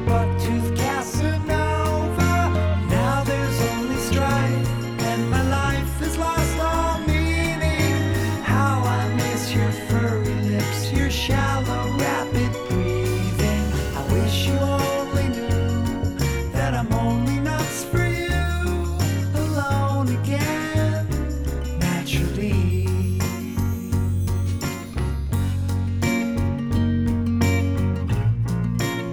buck-toothed Casanova. Now there's only strife, and my life has lost all meaning. How I miss your furry lips, your shallow, rapid breathing. I wish you all